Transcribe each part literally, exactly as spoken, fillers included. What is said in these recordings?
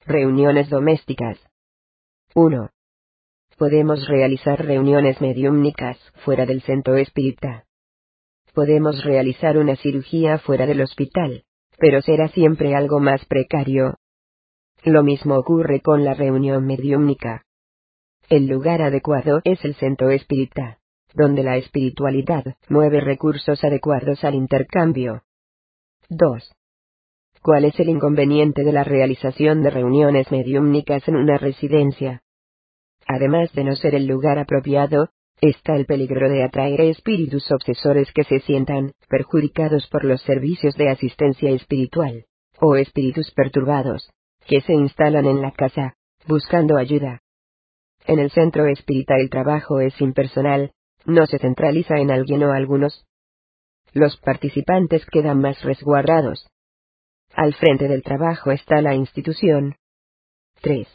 Reuniones domésticas. uno. Podemos realizar reuniones mediúmnicas fuera del centro espírita. Podemos realizar una cirugía fuera del hospital, pero será siempre algo más precario. Lo mismo ocurre con la reunión mediúmnica. El lugar adecuado es el centro espírita, donde la espiritualidad mueve recursos adecuados al intercambio. dos. ¿Cuál es el inconveniente de la realización de reuniones mediúmnicas en una residencia? Además de no ser el lugar apropiado, está el peligro de atraer espíritus obsesores que se sientan perjudicados por los servicios de asistencia espiritual, o espíritus perturbados, que se instalan en la casa, buscando ayuda. En el centro espírita el trabajo es impersonal, no se centraliza en alguien o algunos. Los participantes quedan más resguardados. Al frente del trabajo está la institución. tres.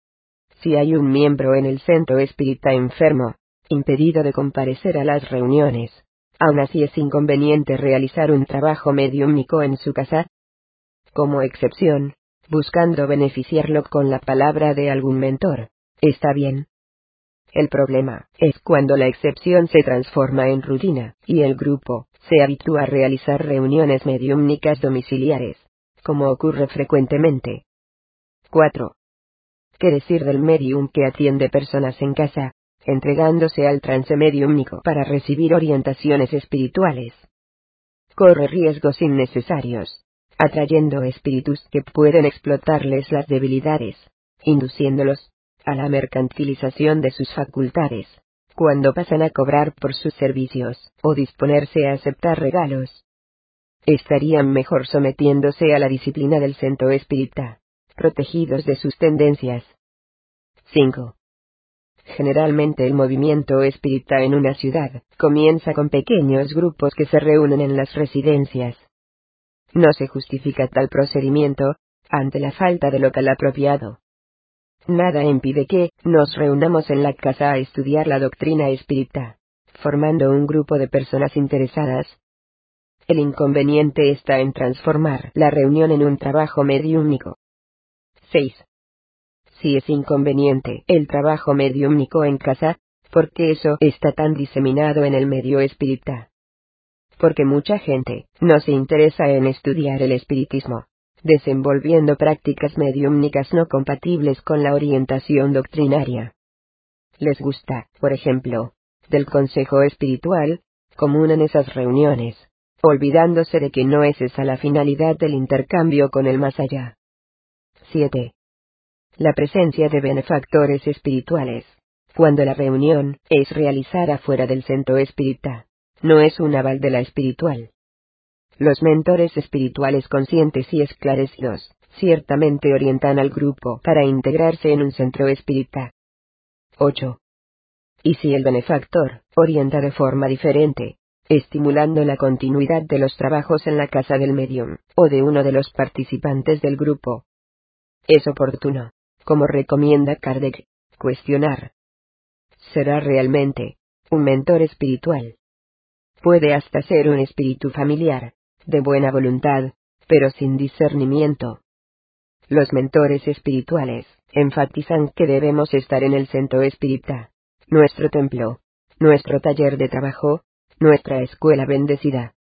Si hay un miembro en el centro espírita enfermo, impedido de comparecer a las reuniones, aún así es inconveniente realizar un trabajo mediúmnico en su casa. Como excepción, buscando beneficiarlo con la palabra de algún mentor, está bien. El problema es cuando la excepción se transforma en rutina, y el grupo se habitúa a realizar reuniones mediúmnicas domiciliares, como ocurre frecuentemente. cuatro. ¿Qué decir del medium que atiende personas en casa, entregándose al trance mediúmnico para recibir orientaciones espirituales? Corre riesgos innecesarios, atrayendo espíritus que pueden explotarles las debilidades, induciéndolos a la mercantilización de sus facultades, cuando pasan a cobrar por sus servicios, o disponerse a aceptar regalos. Estarían mejor sometiéndose a la disciplina del centro espírita, protegidos de sus tendencias. cinco. Generalmente el movimiento espírita en una ciudad comienza con pequeños grupos que se reúnen en las residencias. No se justifica tal procedimiento, ante la falta de local apropiado. Nada impide que nos reunamos en la casa a estudiar la doctrina espírita, formando un grupo de personas interesadas. El inconveniente está en transformar la reunión en un trabajo mediúmnico. seis. Si es inconveniente el trabajo mediúmnico en casa, ¿por qué eso está tan diseminado en el medio espírita? Porque mucha gente no se interesa en estudiar el espiritismo, desenvolviendo prácticas mediúmnicas no compatibles con la orientación doctrinaria. Les gusta, por ejemplo, del consejo espiritual común en esas reuniones, olvidándose de que no es esa la finalidad del intercambio con el más allá. siete. La presencia de benefactores espirituales, cuando la reunión es realizada fuera del centro espírita, no es un aval de la espiritual. Los mentores espirituales conscientes y esclarecidos ciertamente orientan al grupo para integrarse en un centro espírita. ocho. Y si el benefactor orienta de forma diferente, estimulando la continuidad de los trabajos en la casa del medium, o de uno de los participantes del grupo, es oportuno, como recomienda Kardec, cuestionar. ¿Será realmente un mentor espiritual? Puede hasta ser un espíritu familiar, de buena voluntad, pero sin discernimiento. Los mentores espirituales enfatizan que debemos estar en el centro espírita, nuestro templo, nuestro taller de trabajo, nuestra escuela bendecida.